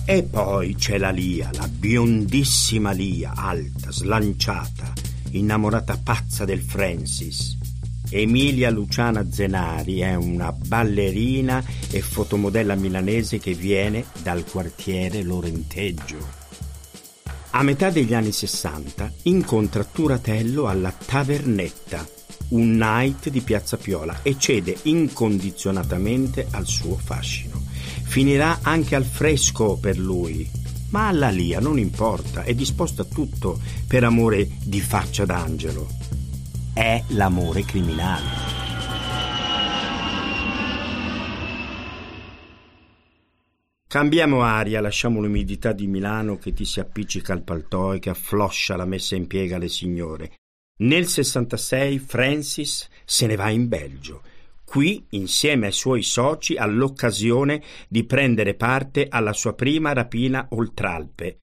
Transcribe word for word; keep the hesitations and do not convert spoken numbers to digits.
E poi c'è la Lia, la biondissima Lia, alta, slanciata, innamorata pazza del Francis. Emilia Luciana Zenari è una ballerina e fotomodella milanese che viene dal quartiere Lorenteggio. A metà degli anni sessanta incontra Turatello alla Tavernetta, un night di Piazza Piola, e cede incondizionatamente al suo fascino. Finirà anche al fresco per lui, ma alla Lia non importa, è disposta a tutto per amore di faccia d'angelo. È l'amore criminale. Cambiamo aria, lasciamo l'umidità di Milano che ti si appiccica al paltò e che affloscia la messa in piega alle signore. Nel sessantasei Francis se ne va in Belgio. Qui, insieme ai suoi soci, ha l'occasione di prendere parte alla sua prima rapina oltralpe.